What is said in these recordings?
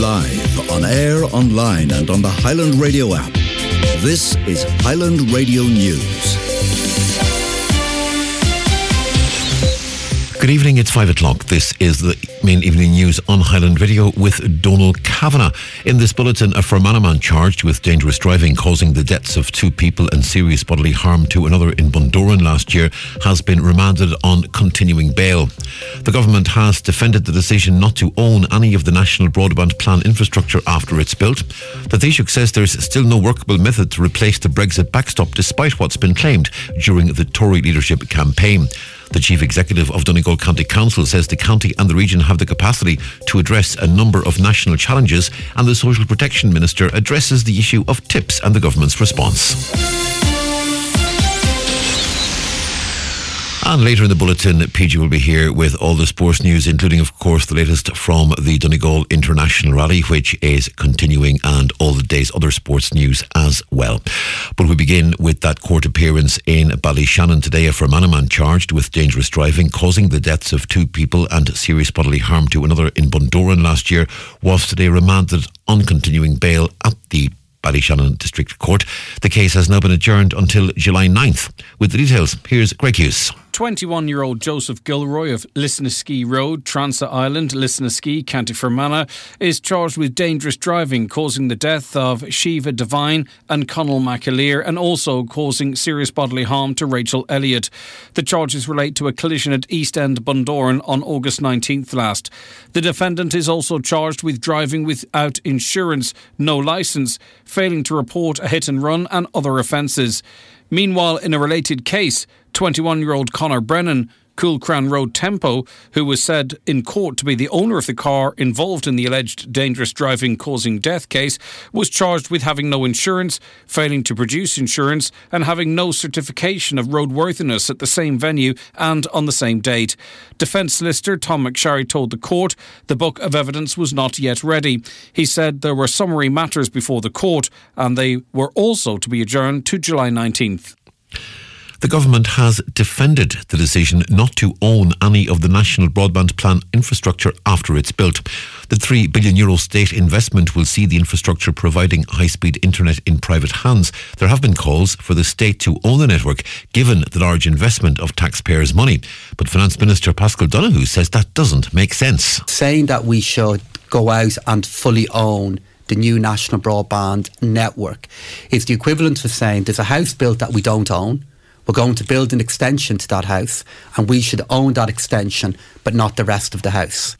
Live, on air, online and on the Highland Radio app. This is Highland Radio News. Good evening, it's 5 o'clock. This is the main evening news on Highland Radio with Donal Kavanagh. In this bulletin, a Fermanagh man charged with dangerous driving causing the deaths of 2 people and serious bodily harm to another in Bundoran last year has been remanded on continuing bail. The government has defended the decision not to own any of the National Broadband Plan infrastructure after it's built. The Taoiseach says there's still no workable method to replace the Brexit backstop despite what's been claimed during the Tory leadership campaign. The Chief Executive of Donegal County Council says the county and the region have the capacity to address a number of national challenges, and the Social Protection Minister addresses the issue of tips and the government's response. And later in the bulletin, PG will be here with all the sports news, including, of course, the latest from the Donegal International Rally, which is continuing, and all the day's other sports news as well. But we begin with that court appearance in Ballyshannon today. A Fermanagh man charged with dangerous driving, causing the deaths of 2 people and serious bodily harm to another in Bundoran last year, was today remanded on continuing bail at the Ballyshannon District Court. The case has now been adjourned until July 9th. With the details, here's Greg Hughes. 21-year-old Joseph Gilroy of Lisnaskea Road, Transa Island, Lisnaskea, County Fermanagh, is charged with dangerous driving, causing the death of Shiva Devine and Conal McAleer, and also causing serious bodily harm to Rachel Elliott. The charges relate to a collision at East End Bundoran on August 19th last. The defendant is also charged with driving without insurance, no licence, failing to report a hit and run and other offences. Meanwhile, in a related case, 21-year-old Conor Brennan, Coolcran Road Tempo, who was said in court to be the owner of the car involved in the alleged dangerous driving causing death case, was charged with having no insurance, failing to produce insurance and having no certification of roadworthiness at the same venue and on the same date. Defence solicitor Tom McSharry told the court the book of evidence was not yet ready. He said there were summary matters before the court and they were also to be adjourned to July 19th. The government has defended the decision not to own any of the National Broadband Plan infrastructure after it's built. The €3 billion state investment will see the infrastructure providing high-speed internet in private hands. There have been calls for the state to own the network, given the large investment of taxpayers' money. But Finance Minister Paschal Donohoe says that doesn't make sense. Saying that we should go out and fully own the new national broadband network is the equivalent of saying there's a house built that we don't own. We're going to build an extension to that house and we should own that extension but not the rest of the house.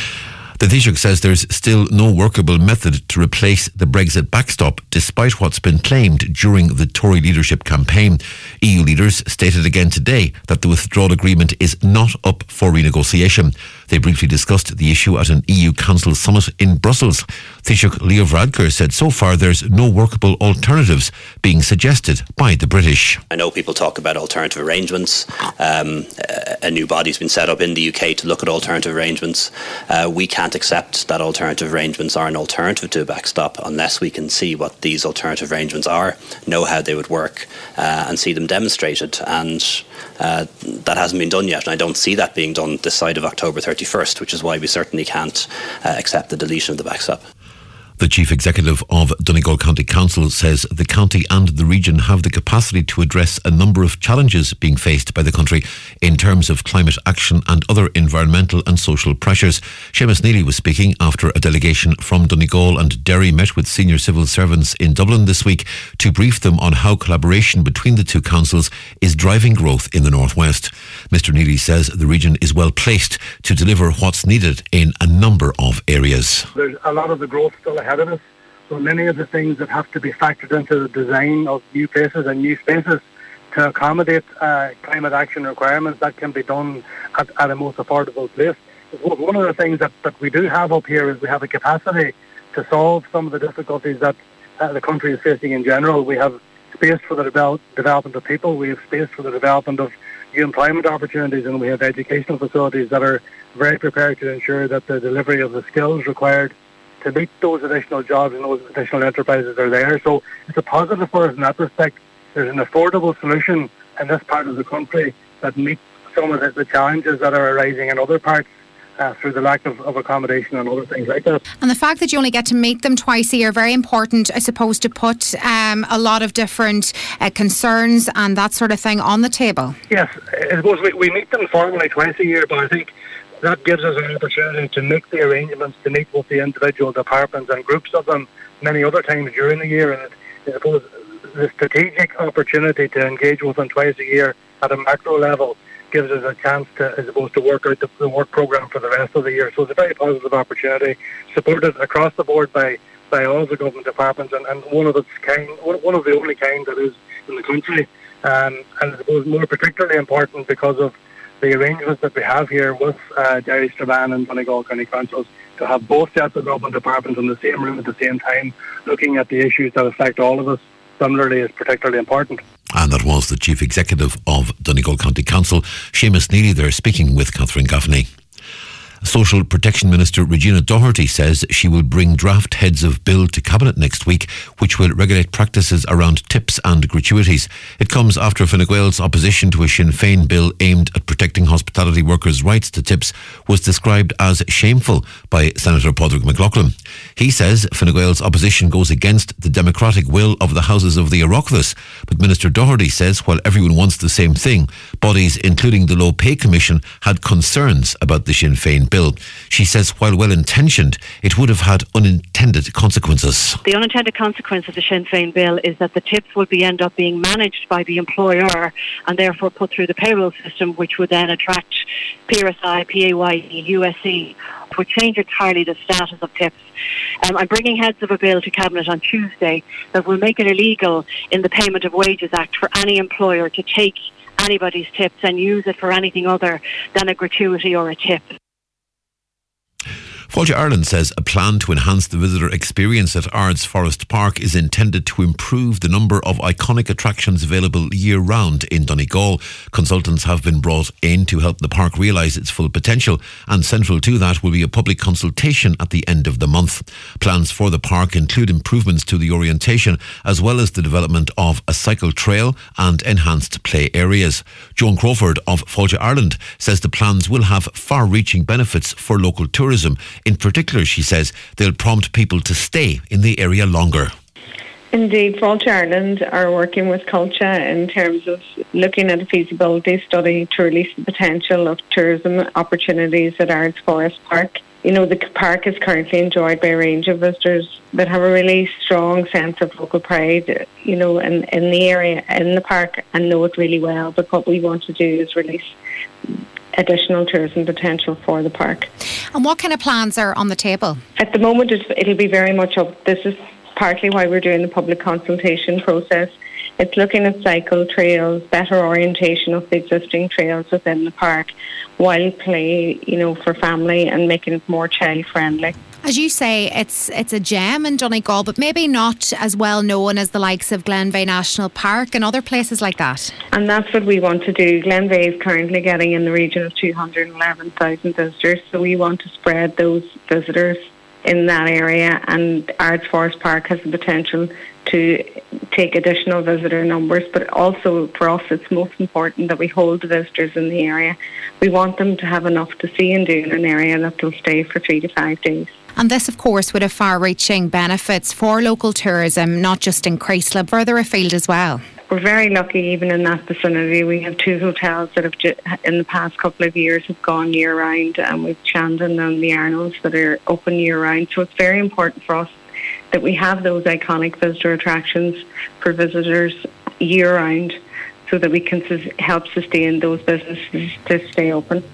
The Taoiseach says there's still no workable method to replace the Brexit backstop, despite what's been claimed during the Tory leadership campaign. EU leaders stated again today that the withdrawal agreement is not up for renegotiation. They briefly discussed the issue at an EU Council summit in Brussels. Taoiseach Leo Varadkar said so far there's no workable alternatives being suggested by the British. I know people talk about alternative arrangements. A new body's been set up in the UK to look at alternative arrangements. We can't accept that alternative arrangements are an alternative to a backstop unless we can see what these alternative arrangements are, know how they would work, and see them demonstrated. And that hasn't been done yet. And I don't see that being done this side of October 31st, which is why we certainly can't accept the deletion of the backstop. The Chief Executive of Donegal County Council says the county and the region have the capacity to address a number of challenges being faced by the country in terms of climate action and other environmental and social pressures. Seamus Neely was speaking after a delegation from Donegal and Derry met with senior civil servants in Dublin this week to brief them on how collaboration between the two councils is driving growth in the northwest. Mr. Neely says the region is well placed to deliver what's needed in a number of areas. There's a lot of the growth still ahead of us. So many of the things that have to be factored into the design of new places and new spaces to accommodate climate action requirements, that can be done at a most affordable place. One of the things that we do have up here is we have a capacity to solve some of the difficulties that the country is facing in general. We have space for the development of people, we have space for the development of new employment opportunities, and we have educational facilities that are very prepared to ensure that the delivery of the skills required to meet those additional jobs and those additional enterprises are there. So it's a positive for us in that respect. There's an affordable solution in this part of the country that meets some of the challenges that are arising in other parts through the lack of accommodation and other things like that. And the fact that you only get to meet them twice a year, very important, I suppose, to put a lot of different concerns and that sort of thing on the table. Yes, I suppose we meet them formally twice a year, but I think that gives us an opportunity to make the arrangements to meet with the individual departments and groups of them many other times during the year. And I suppose the strategic opportunity to engage with them twice a year at a macro level gives us a chance to, as opposed to work out the work programme for the rest of the year. So it's a very positive opportunity, supported across the board by all the government departments, and one of its kind, one of the only kind that is in the country. And I suppose more particularly important because of the arrangements that we have here with Derry, Strabane and Donegal County Councils, to have both sets of government departments in the same room at the same time, looking at the issues that affect all of us, similarly is particularly important. And that was the Chief Executive of Donegal County Council, Seamus Neely, there speaking with Catherine Gaffney. Social Protection Minister Regina Doherty says she will bring draft heads of bill to Cabinet next week, which will regulate practices around tips and gratuities. It comes after Fine Gael's opposition to a Sinn Féin bill aimed at protecting hospitality workers' rights to tips was described as shameful by Senator Padraig McLaughlin. He says Fine Gael's opposition goes against the democratic will of the Houses of the Oireachtas. But Minister Doherty says while everyone wants the same thing, bodies including the Low Pay Commission had concerns about the Sinn Féin bill. She says while well-intentioned, it would have had unintended consequences. The unintended consequence of the Sinn Féin bill is that the tips will end up being managed by the employer and therefore put through the payroll system, which would then attract PRSI, PAYE, USC, would change entirely the status of tips. I'm bringing heads of a bill to Cabinet on Tuesday that will make it illegal in the Payment of Wages Act for any employer to take anybody's tips and use it for anything other than a gratuity or a tip. Fáilte Ireland says a plan to enhance the visitor experience at Ards Forest Park is intended to improve the number of iconic attractions available year-round in Donegal. Consultants have been brought in to help the park realise its full potential, and central to that will be a public consultation at the end of the month. Plans for the park include improvements to the orientation as well as the development of a cycle trail and enhanced play areas. Joan Crawford of Fáilte Ireland says the plans will have far-reaching benefits for local tourism. In particular, she says, they'll prompt people to stay in the area longer. Indeed, Fáilte Ireland are working with Culture in terms of looking at a feasibility study to release the potential of tourism opportunities at Ards Forest Park. You know, the park is currently enjoyed by a range of visitors that have a really strong sense of local pride, you know, in the area, in the park, and know it really well. But what we want to do is release additional tourism potential for the park. And what kind of plans are on the table? At the moment, it'll be very much up. This is partly why we're doing the public consultation process. It's looking at cycle trails, better orientation of the existing trails within the park, wild play, you know, for family, and making it more child friendly. As you say, it's a gem in Donegal, but maybe not as well known as the likes of Glenveigh National Park and other places like that. And that's what we want to do. Glenveigh is currently getting in the region of 211,000 visitors, so we want to spread those visitors in that area, and Ards Forest Park has the potential to take additional visitor numbers, but also for us it's most important that we hold the visitors in the area. We want them to have enough to see and do in an area that they'll stay for 3 to 5 days. And this, of course, would have far-reaching benefits for local tourism, not just in Creasla, further afield as well. We're very lucky even in that vicinity. We have 2 hotels that have, in the past couple of years, have gone year-round, and we've Chandon and the Arnolds that are open year-round. So it's very important for us that we have those iconic visitor attractions for visitors year-round so that we can help sustain those businesses to stay open.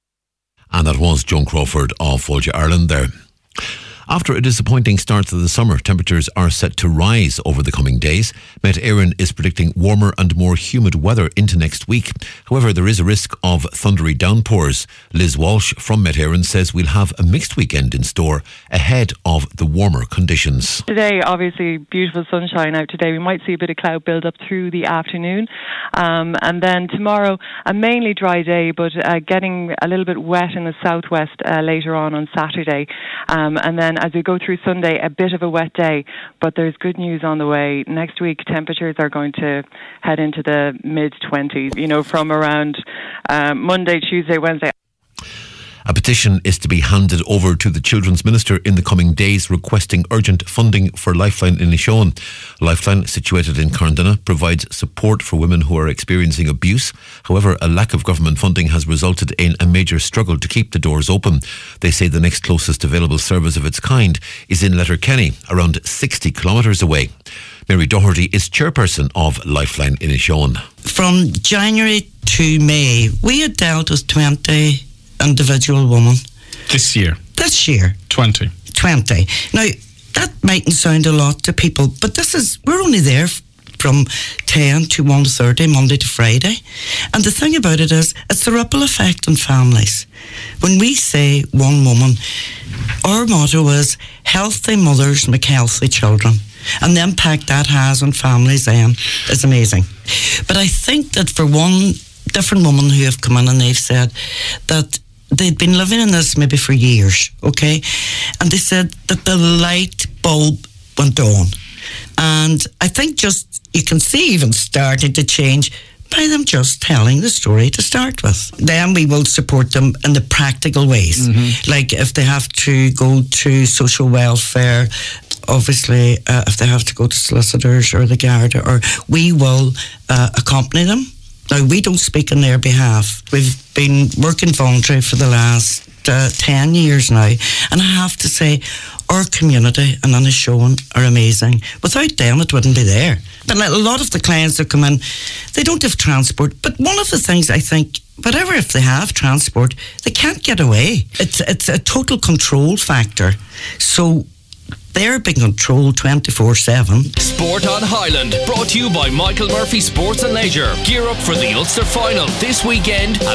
And that was Joan Crawford of Fáilte Ireland there. After a disappointing start to the summer, temperatures are set to rise over the coming days. Met Éireann is predicting warmer and more humid weather into next week. However, there is a risk of thundery downpours. Liz Walsh from Met Éireann says we'll have a mixed weekend in store ahead of the warmer conditions. Today, obviously, beautiful sunshine out today. We might see a bit of cloud build up through the afternoon. And then tomorrow, a mainly dry day, but getting a little bit wet in the southwest later on Saturday. And then as we go through Sunday, a bit of a wet day, but there's good news on the way. Next week, temperatures are going to head into the mid-20s, you know, from around Monday, Tuesday, Wednesday. A petition is to be handed over to the Children's Minister in the coming days requesting urgent funding for Lifeline Inishowen. Lifeline, situated in Carndina, provides support for women who are experiencing abuse. However, a lack of government funding has resulted in a major struggle to keep the doors open. They say the next closest available service of its kind is in Letterkenny, around 60 kilometres away. Mary Doherty is chairperson of Lifeline Inishowen. From January to May, we had dealt with 20 individual women. This year? 20. Now, that mightn't sound a lot to people, but we're only there from 10 to 1:30, Monday to Friday. And the thing about it is, it's a ripple effect on families. When we say one woman, our motto is healthy mothers make healthy children. And the impact that has on families then is amazing. But I think that for one different woman who have come in and they've said that they'd been living in this maybe for years, okay? And they said that the light bulb went on. And I think just you can see even starting to change by them just telling the story to start with. Then we will support them in the practical ways. Mm-hmm. Like if they have to go to social welfare, obviously if they have to go to solicitors or the Garda, or we will accompany them. Now, we don't speak on their behalf. We've been working voluntary for the last 10 years now, and I have to say, our community and Inishowen are amazing. Without them, it wouldn't be there. But a lot of the clients that come in, they don't have transport. But one of the things I think, whatever if they have transport, they can't get away. It's a total control factor. So they're being controlled 24/7. Sport on Highland, brought to you by Michael Murphy Sports and Leisure. Gear up for the Ulster Final this weekend at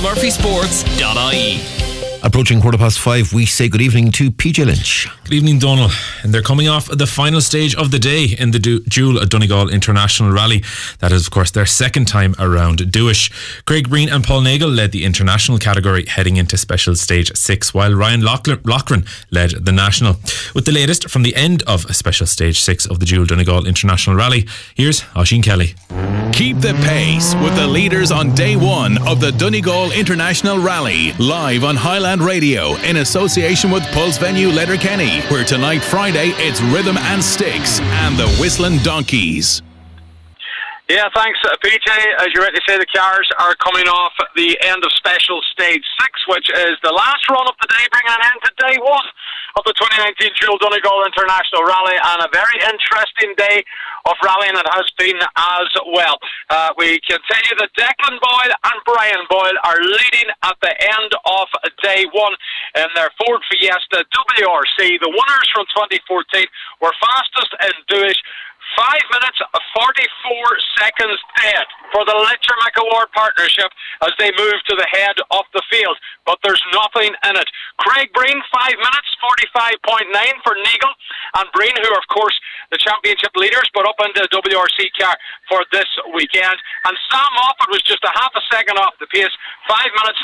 michaelmurphysports.ie. Approaching 5:15, we say good evening to PJ Lynch. Good evening, Donal. And they're coming off the final stage of the day in the Dual Donegal International Rally. That is, of course, their second time around Dúis. Craig Breen and Paul Nagle led the international category heading into Special Stage 6, while Ryan Loughran led the national. With the latest from the end of Special Stage 6 of the Dual Donegal International Rally, here's Oisin Kelly. Keep the pace with the leaders on day one of the Donegal International Rally, live on Highland Radio in association with Pulse Venue Letterkenny, where tonight, Friday, it's Rhythm and Sticks and the Whistling Donkeys. Yeah, thanks, PJ. As you rightly say, the cars are coming off the end of Special Stage 6, which is the last run of the day, bringing an end to day one of the 2019 Dual Donegal International Rally, and a very interesting day of rallying it has been as well. We can tell you that Declan Boyle and Brian Boyle are leading at the end of day one in their Ford Fiesta WRC. The winners from 2014 were fastest in Dúis, 5 minutes 44 seconds dead for the Letcher Award partnership as they move to the head of the field. But there's nothing in it. Craig Breen, 5 minutes 45.9 for Nagle and Breen, who are of course the championship leaders, but up into the WRC car for this weekend. And Sam Moffat was just a half a second off the pace. 5 minutes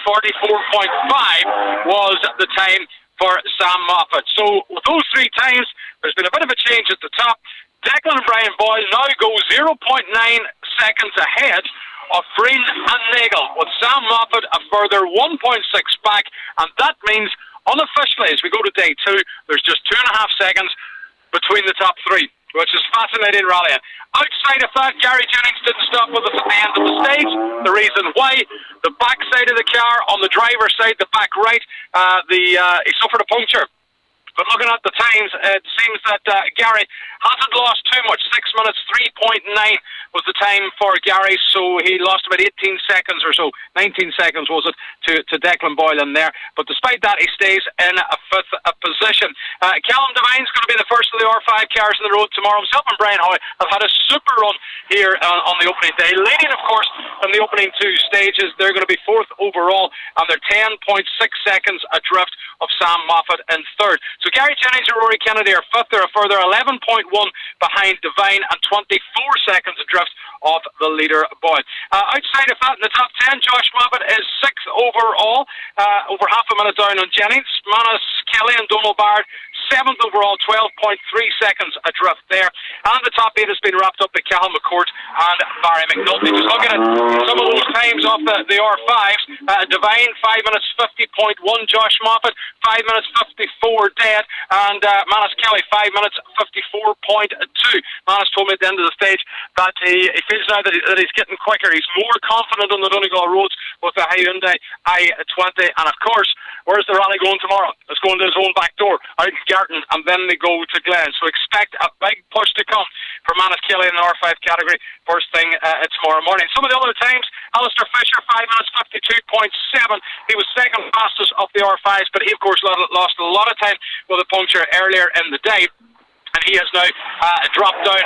44.5 was the time for Sam Moffat. So with those three times, there's been a bit of a change at the top. Declan and Brian Boyle now go 0.9 seconds ahead of Breen and Nagle, with Sam Moffat a further 1.6 back, and that means unofficially as we go to day two, there's just 2.5 seconds between the top three, which is fascinating rallying. Outside of that, Gary Jennings didn't stop with us at the end of the stage. The reason why, the back side of the car, on the driver's side, the back right, he suffered a puncture. But looking at the times, it seems that Gary hasn't lost too much. 6 minutes 3.9 was the time for Gary, so he lost about 18 seconds or so. 19 seconds was it to Declan Boyle in there. But despite that, he stays in a fifth position. Callum Devine's going to be the first of the R5 cars on the road tomorrow. Himself and Brian Hoy have had a super run here on the opening day, leading, of course, in the opening two stages. They're going to be fourth overall, and they're 10.6 seconds adrift of Sam Moffat in third. So Gary Jennings and Rory Kennedy are fifth. They're a further 11.1 behind Devine and 24 seconds adrift of the leader Boyle. Outside of that, in the top 10, Josh Moffat is sixth overall, over half a minute down on Jennings. Manus Kelly and Donald Bard 7th overall, 12.3 seconds adrift there. And the top 8 has been wrapped up by Cahill McCourt and Barry McNulty. Just looking at some of those times off the R5s, Devine, 5 minutes 50.1, Josh Moffat, 5 minutes 54 dead, and Manus Kelly, 5 minutes 54.2. Manus told me at the end of the stage that he feels now that he's getting quicker. He's more confident on the Donegal roads with the Hyundai i20. And of course, where's the rally going tomorrow? It's going to his own back door, out in Garton, and then they go to Glen. So expect a big push to come for Manus Kelly in the R5 category first thing tomorrow morning. Some of the other times, Alistair Fisher, 5 minutes 52.7. He was second fastest of the R5s, but he of course lost a lot of time with a puncture earlier in the day. And he has now dropped down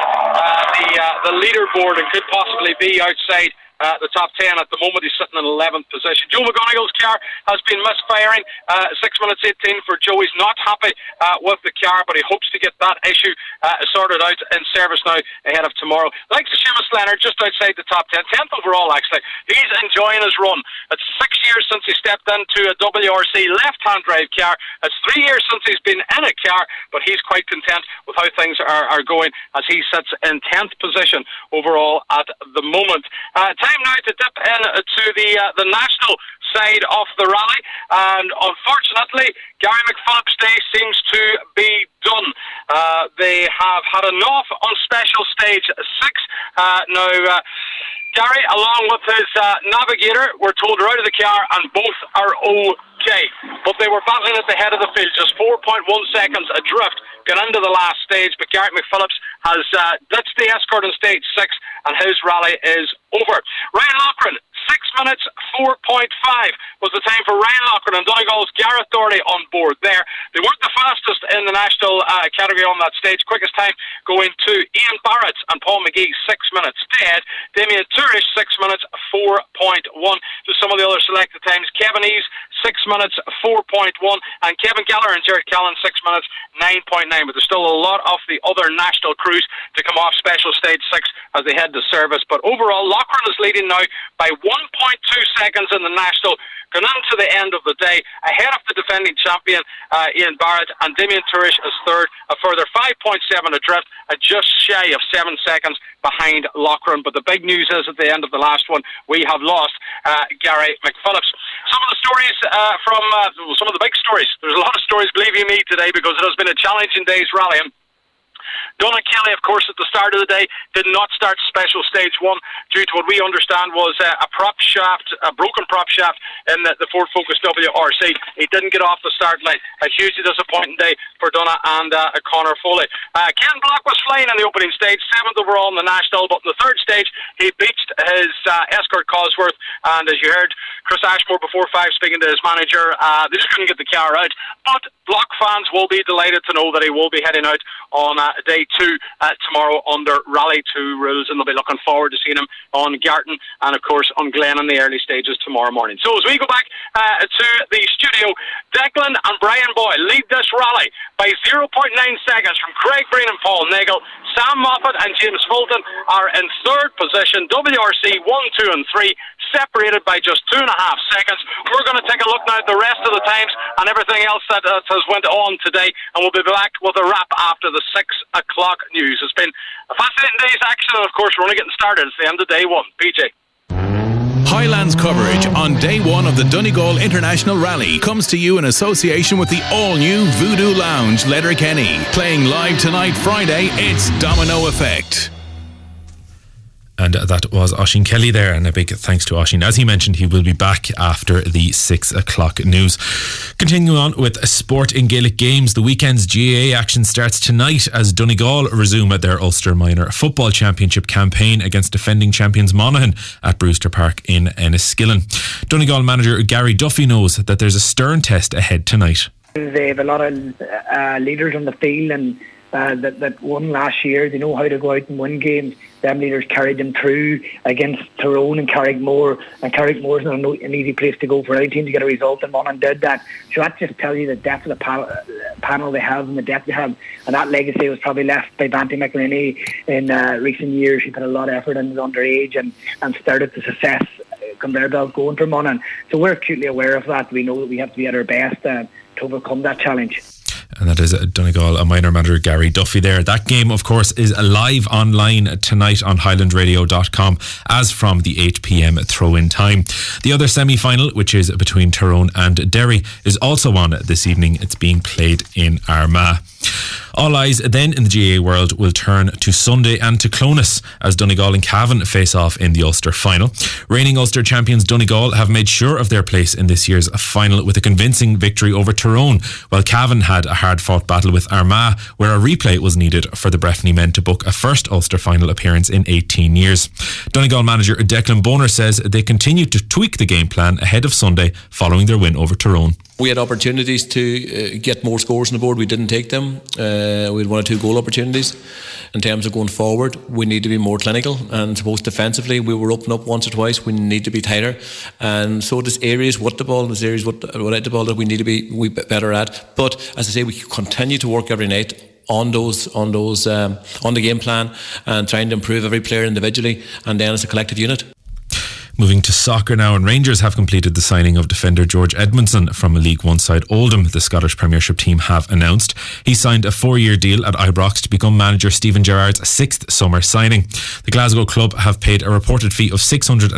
the leaderboard and could possibly be outside the top 10 at the moment. He's sitting in 11th position. Joe McGonigal's car has been misfiring. 6 minutes 18 for Joe. He's not happy with the car, but he hopes to get that issue sorted out in service now ahead of tomorrow. Like Seamus Leonard, just outside the top 10, 10th overall actually. He's enjoying his run. It's 6 years since he stepped into a WRC left-hand drive car. It's 3 years since he's been in a car, but he's quite content with how things are going as he sits in 10th position overall at the moment. Time now to dip into the national side of the rally, and unfortunately Gary McPhillips' day seems to be done. They have had enough on special stage 6 now. Gary, along with his navigator, were told they're out of the car and both are okay, but they were battling at the head of the field, just 4.1 seconds adrift, got into the last stage, but Garrett McPhillips has ditched the escort on stage 6 and his rally is over. Ryan Loughran, 6 minutes 4.5 was the time for Ryan Loughran, and Donegal's Gareth Doherty on board there. They weren't the fastest in the national category on that stage. Quickest time going to Ian Barrett and Paul McGee, 6 minutes dead. Damien Turish, 6 minutes 4.1. Just some of the other selected times. Kevin Eves, 6 minutes 4.1, and Kevin Gallagher and Jared Callan, 6 minutes 9.9. But there's still a lot of the other national crews to come off special stage 6 as they head to service. But overall, Loughran is leading now by 1.2 seconds in the national, going into the end of the day, ahead of the defending champion Ian Barrett, and Damien Turish is third, a further 5.7 adrift, just shy of 7 seconds behind Loughran. But the big news is at the end of the last one, we have lost Gary McPhillips. Some of the stories from some of the big stories. There's a lot of stories, believe you me, today, because it has been a challenging day's rally. Donagh Kelly, of course, at the start of the day did not start special stage 1 due to what we understand was a prop shaft, a broken prop shaft in the Ford Focus WRC. He didn't get off the start line. A hugely disappointing day for Donagh and Conor Foley. Ken Block was flying in the opening stage, 7th overall in the national, but in the third stage he beached his escort Cosworth, and as you heard Chris Ashmore before 5 speaking to his manager, they just couldn't get the car out. But Block fans will be delighted to know that he will be heading out on day 2 tomorrow under Rally 2 rules, and they'll be looking forward to seeing him on Garton and of course on Glen in the early stages tomorrow morning. So as we go back to the studio, Declan and Brian Boyle lead this rally by 0.9 seconds from Craig Breen and Paul Nagel. Sam Moffat and James Fulton are in third position. WRC 1, 2 and 3 separated by just 2.5 seconds. We're going to take a look now at the rest of the times and everything else that has went on today, and we'll be back with a wrap after the 6 o'clock news. It's been a fascinating day's action, and of course we're only getting started. It's the end of day 1. PJ. Highlands coverage on day 1 of the Donegal International Rally comes to you in association with the all-new Voodoo Lounge, Letterkenny. Playing live tonight, Friday, it's Domino Effect. And that was Oisín Kelly there, and a big thanks to Oisín. As he mentioned, he will be back after the 6 o'clock news. Continuing on with sport in Gaelic games, the weekend's GAA action starts tonight as Donegal resume at their Ulster Minor Football Championship campaign against defending champions Monaghan at Brewster Park in Enniskillen. Donegal manager Gary Duffy knows that there's a stern test ahead tonight. They have a lot of leaders on the field, and that won last year. They know how to go out and win games. Them leaders carried them through against Tyrone and Carrickmore, and Carrickmore's not an easy place to go for any team to get a result, and Monaghan did that. So that just tells you the depth of the panel they have and the depth they have, and that legacy was probably left by Banty McElhinney in recent years. He put a lot of effort into underage and started the success conveyor belt going for Monaghan. So we're acutely aware of that. We know that we have to be at our best to overcome that challenge. And that is Donegal, a minor manager Gary Duffy there. That game, of course, is live online tonight on highlandradio.com as from the 8 p.m. throw-in time. The other semi-final, which is between Tyrone and Derry, is also on this evening. It's being played in Armagh. All eyes then in the GAA world will turn to Sunday and to Clonus as Donegal and Cavan face off in the Ulster final. Reigning Ulster champions Donegal have made sure of their place in this year's final with a convincing victory over Tyrone, while Cavan had a hard-fought battle with Armagh, where a replay was needed for the Breffni men to book a first Ulster final appearance in 18 years. Donegal manager Declan Bonner says they continue to tweak the game plan ahead of Sunday following their win over Tyrone. We had opportunities to get more scores on the board. We didn't take them. We had 1 or 2 goal opportunities. In terms of going forward, we need to be more clinical. And suppose defensively, we were open up once or twice. We need to be tighter. And so there's areas with the ball, there's areas without the ball that we need to be better at. But as I say, we continue to work every night on the game plan and trying to improve every player individually and then as a collective unit. Moving to soccer now, and Rangers have completed the signing of defender George Edmondson from a League One side Oldham, the Scottish Premiership team have announced. He signed a 4-year deal at Ibrox to become manager Stephen Gerrard's 6th summer signing. The Glasgow club have paid a reported fee of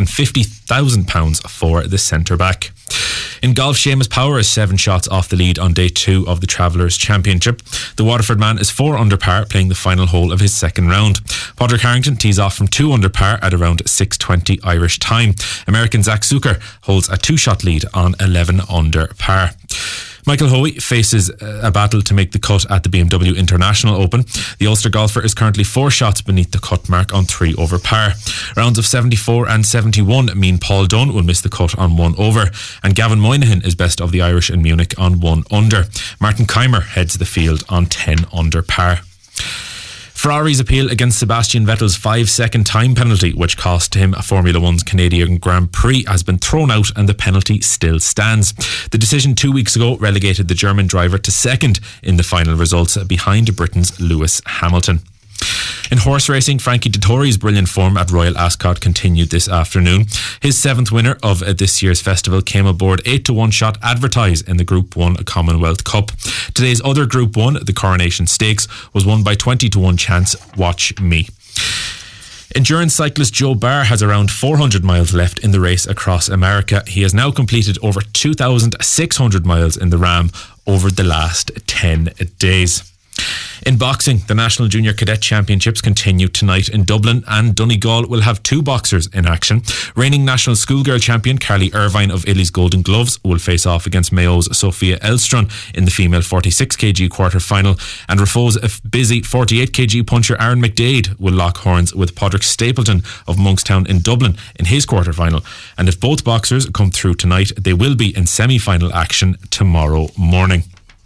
£650,000 for the centre-back. In golf, Seamus Power is 7 shots off the lead on day 2 of the Travellers Championship. The Waterford man is 4 under par, playing the final hole of his second round. Padraig Harrington tees off from 2 under par at around 6:20 Irish time. American Zach Zucker holds a 2-shot lead on 11 under par. Michael Hoey faces a battle to make the cut at the BMW International Open. The Ulster golfer is currently 4 shots beneath the cut mark on 3 over par. Rounds of 74 and 71 mean Paul Dunn will miss the cut on 1 over, and Gavin Moynihan is best of the Irish in Munich on 1 under. Martin Keimer heads the field on 10 under par. Ferrari's appeal against Sebastian Vettel's 5-second time penalty, which cost him Formula One's Canadian Grand Prix, has been thrown out and the penalty still stands. The decision 2 weeks ago relegated the German driver to second in the final results behind Britain's Lewis Hamilton. In horse racing, Frankie Dettori's brilliant form at Royal Ascot continued this afternoon. His 7th winner of this year's festival came aboard 8-1 shot Advertise in the Group 1 Commonwealth Cup. Today's other Group 1, the Coronation Stakes, was won by 20-1 chance Watch Me. Endurance cyclist Joe Barr has around 400 miles left in the race across America. He has now completed over 2,600 miles in the Ram over the last 10 days. In boxing, the National Junior Cadet Championships continue tonight in Dublin, and Donegal will have 2 boxers in action. Reigning national schoolgirl champion Carly Irvine of Illy's Golden Gloves will face off against Mayo's Sophia Elstrun in the female 46kg quarter-final, and Rafo's busy 48kg puncher Aaron McDade will lock horns with Padraig Stapleton of Monkstown in Dublin in his quarter-final. And if both boxers come through tonight, they will be in semi-final action tomorrow morning.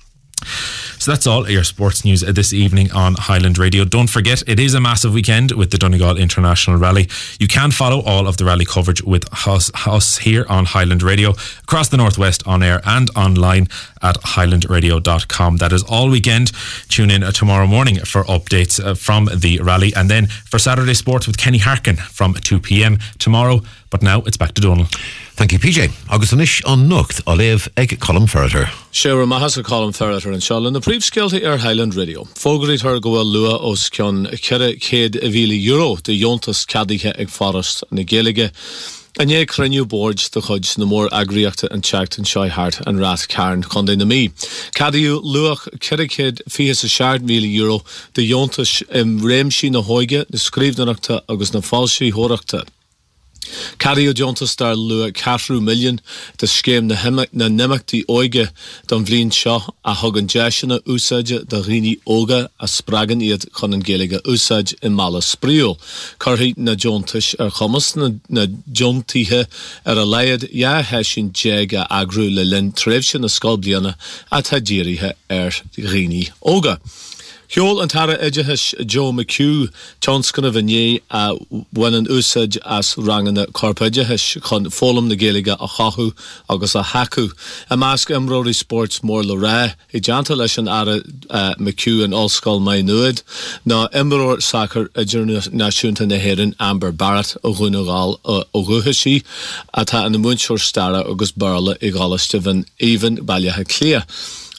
So that's all your sports news this evening on Highland Radio. Don't forget, it is a massive weekend with the Donegal International Rally. You can follow all of the rally coverage with us here on Highland Radio, across the Northwest on air and online at highlandradio.com. That is all weekend. Tune in tomorrow morning for updates from the rally, and then for Saturday Sports with Kenny Harkin from 2 p.m. tomorrow. But now it's back to Donal. Thank you, PJ. Agus anish an nucht Olive ag Colm Ferreter. Shara mahas a Colm Ferreter and Sean. The brief skillty Highland Radio. Fogrit her goel lua os kion kere ked €1,000 de Jontas Caddige ag Forest na Gaelige. And ye crenew boards the Hudge na more agriacta and checked and shy heart and rat Cairn conde na me. Cadiu luach kere ked fihes a shard €1,000 de Jontas remshi na hoige na scrivnachta agus na falshi horachta. Cario Jontas dar lua 4 million de scéim na nimach di oige don bhlín seo a thugan deisina úsáide de riní óga a spragan iad chun an Gaeilge úsáid in mala spríol. Carthaí na Jontas chumas na Jontíthe a leiad hesin jeag a agrú le linn tréimhse na scoilbliana a tadíirithe riní óga. Hiol and Tara Edgehish Joe McHugh, Chanscona Vanier, when an usage as rangan at Carpedgehish, con Folum the Gaeilge a Chahu, August a Haku, a mask Embroidery Sports more Lorraine, a Jantaleshan Ara McHugh and Allskull my nuid, na Embroidery Soccer, a journal Nashunta Neherin, Amber Barrett, Ogunagal, Oguhishi, Ata and the Munchur Stara, August Barla, Egala Steven, even Balyaha Clear.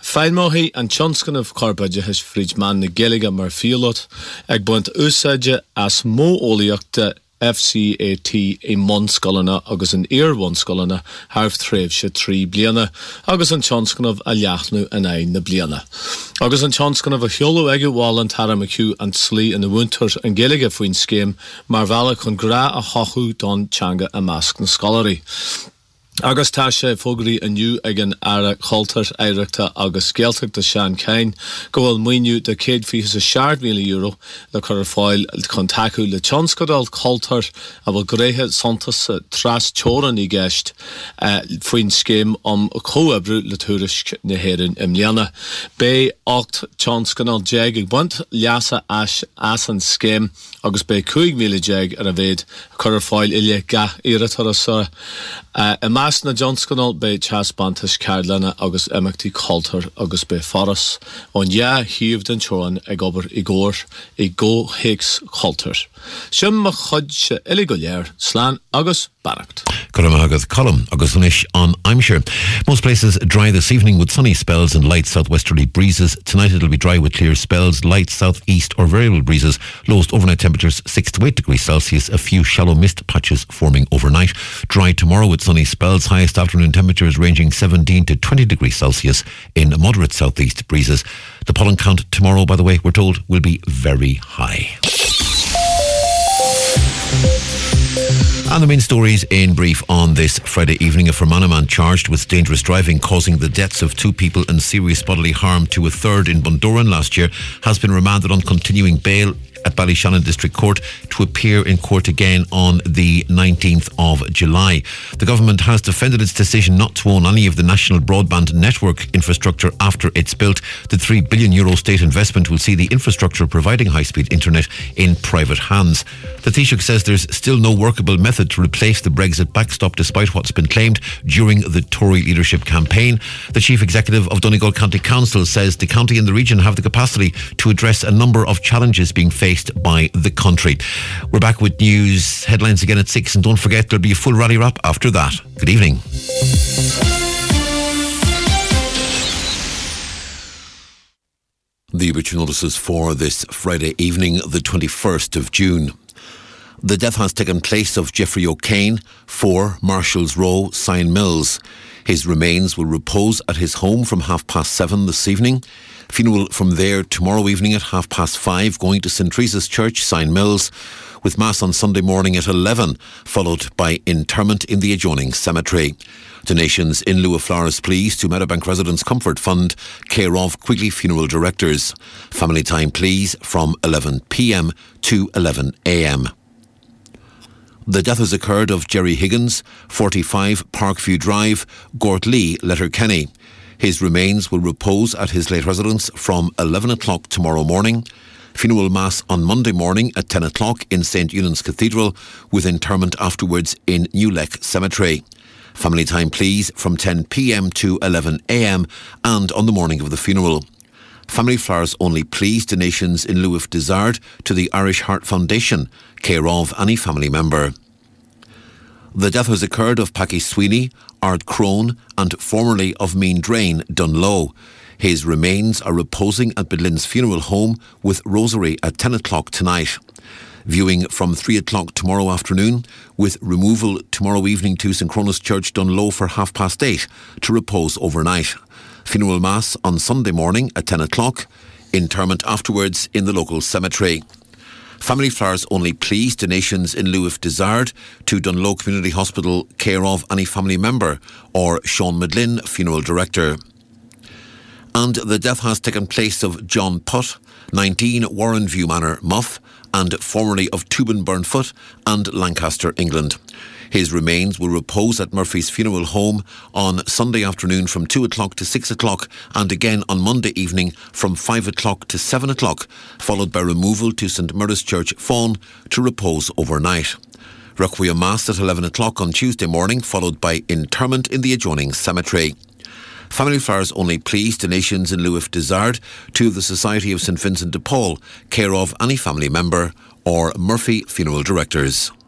Feilmohi an tionscan of Carbaja has fridge man na Gaeilge mar fiolot ag buint úsáide as mó ólaíochta FCAT i monscolana agus an earmonscolana harf tréimh se 3 bliana agus an tionscanmh a leathnú an ein na bliana. Agus an tionscanmh a cheolú aige bháil an taramacú an slí in na bhúntar an Gaeilge faoin scéim mar bhealach chun gra a chochú don teanga a measc na scolarí. Agus tá sé fógraí aniu ag an ara choltar éireachta agus Gaeltach de Sean Cain go bhfuil muoinú de 140 million euro le chur fáil chun taú le tionscadal choltar a bhfuil gréthe santas tras teoran i gceist faoin scéim cóabrú le tuairisc na héireann imliana. Bé 8 tionscanal jeag ag buint leasa as an scéim agus bé 2 million jeag ar a bhéad chur fáil ile ga iiretarasa Mas na Johnscanal be Chas Bantas Carolina agus Emachti Colter agus be Forras on híomh den Choran ag obair I góir I go Hicks Colter. Sim ma chud se iligoléir slán agus Banacht. Agad column agus unish on Imshire. Most places dry this evening with sunny spells and light southwesterly breezes. Tonight it'll be dry with clear spells, light southeast or variable breezes. Lowest overnight temperatures 6 to 8 degrees Celsius. A few shallow mist patches forming overnight. Dry tomorrow with sunny spells. Highest afternoon temperatures ranging 17 to 20 degrees Celsius in moderate southeast breezes. The pollen count tomorrow, by the way, we're told will be very high. And the main stories in brief on this Friday evening. A Fermanagh man charged with dangerous driving causing the deaths of 2 people and serious bodily harm to a third in Bundoran last year has been remanded on continuing bail at Ballyshannon District Court to appear in court again on the 19th of July. The government has defended its decision not to own any of the national broadband network infrastructure after it's built. The €3 billion state investment will see the infrastructure providing high-speed internet in private hands. The Taoiseach says there's still no workable method to replace the Brexit backstop despite what's been claimed during the Tory leadership campaign. The Chief Executive of Donegal County Council says the county and the region have the capacity to address a number of challenges being faced by the country. We're back with news headlines again at 6, and don't forget there'll be a full rally wrap after that. Good evening. The obituary notices for this Friday evening, the 21st of June. The death has taken place of Jeffrey O'Kane, 4 Marshall's Row, Sion Mills. His remains will repose at his home from 7:30 this evening. Funeral from there tomorrow evening at 5:30, going to St Teresa's Church, Sion Mills, with Mass on Sunday morning at 11, followed by interment in the adjoining cemetery. Donations in lieu of flowers, please, to Meadowbank Residents Comfort Fund, care of Quigley Funeral Directors. Family time, please, from 11 p.m. to 11 a.m. The death has occurred of Jerry Higgins, 45 Parkview Drive, Gortlee, Letterkenny. His remains will repose at his late residence from 11 o'clock tomorrow morning. Funeral Mass on Monday morning at 10 o'clock in St Eunan's Cathedral, with interment afterwards in Newleck Cemetery. Family time, please, from 10 p.m. to 11 a.m. and on the morning of the funeral. Family flowers only, please. Donations in lieu if desired to the Irish Heart Foundation, care of any family member. The death has occurred of Packy Sweeney, Ard Crone and formerly of Mean Drain, Dunlow. His remains are reposing at Bedlin's Funeral Home with Rosary at 10 o'clock tonight. Viewing from 3 o'clock tomorrow afternoon, with removal tomorrow evening to St Cronus Church, Dunlow for 8:30 to repose overnight. Funeral Mass on Sunday morning at 10 o'clock. Interment afterwards in the local cemetery. Family flowers only, please. Donations in lieu if desired to Dunlow Community Hospital, care of any family member, or Sean Medlin, Funeral Director. And the death has taken place of John Putt, 19 Warrenview Manor, Muff, and formerly of Tubin Burnfoot and Lancaster, England. His remains will repose at Murphy's Funeral Home on Sunday afternoon from 2 o'clock to 6 o'clock and again on Monday evening from 5 o'clock to 7 o'clock, followed by removal to St Murda's Church, Fawn, to repose overnight. Requiem Mass at 11 o'clock on Tuesday morning, followed by interment in the adjoining cemetery. Family flowers only, please. Donations in lieu if desired to the Society of St Vincent de Paul, care of any family member, or Murphy Funeral Directors.